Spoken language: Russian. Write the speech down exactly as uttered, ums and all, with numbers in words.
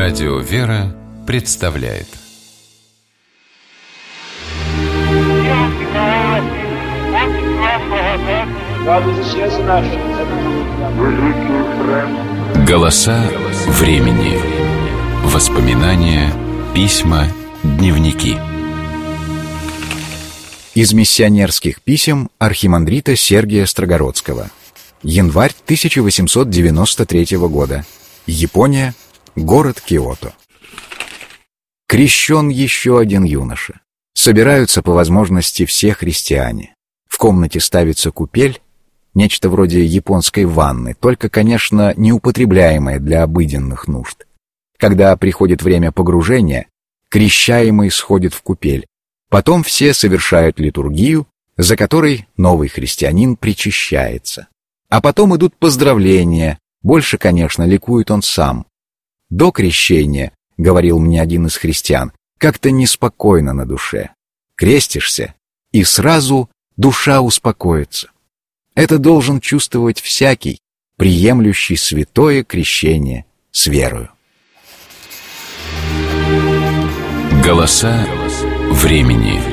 Радио «Вера» представляет. Голоса времени. Воспоминания, письма, дневники. Из миссионерских писем архимандрита Сергия Строгородского. Январь тысяча восемьсот девяносто третьего года. Япония. Город Киото. Крещен еще один юноша. Собираются по возможности все христиане. В комнате ставится купель, нечто вроде японской ванны, только, конечно, неупотребляемое для обыденных нужд. Когда приходит время погружения, крещаемый сходит в купель. Потом все совершают литургию, за которой новый христианин причащается. А потом идут поздравления, больше, конечно, ликует он сам. До крещения, говорил мне один из христиан, как-то неспокойно на душе. Крестишься, и сразу душа успокоится. Это должен чувствовать всякий, приемлющий святое крещение с верою. Голоса времени.